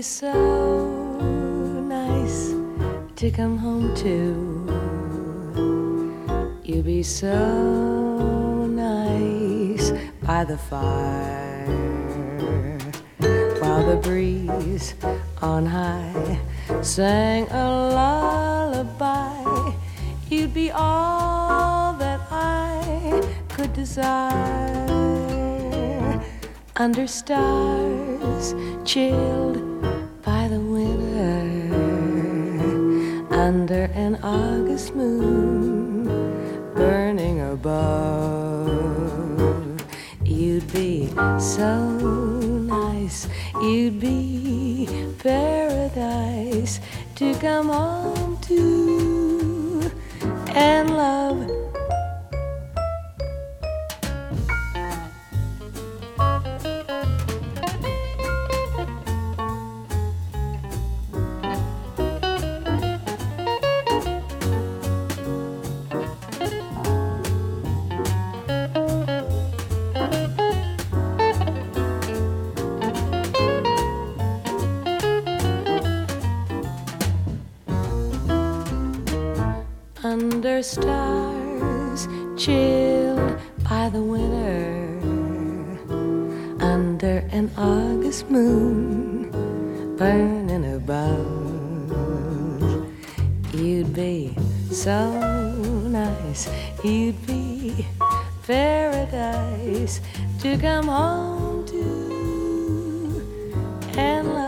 so nice to come home to. You'd be so nice by the fire, while the breeze on high sang a lullaby. You'd be all that I could desire, under stars chilled by the winter, under an August moon burning above. You'd be so nice, you'd be paradise to come home to and love. Under stars chilled by the winter, under an August moon burning above. You'd be so nice, you'd be paradise to come home to and love.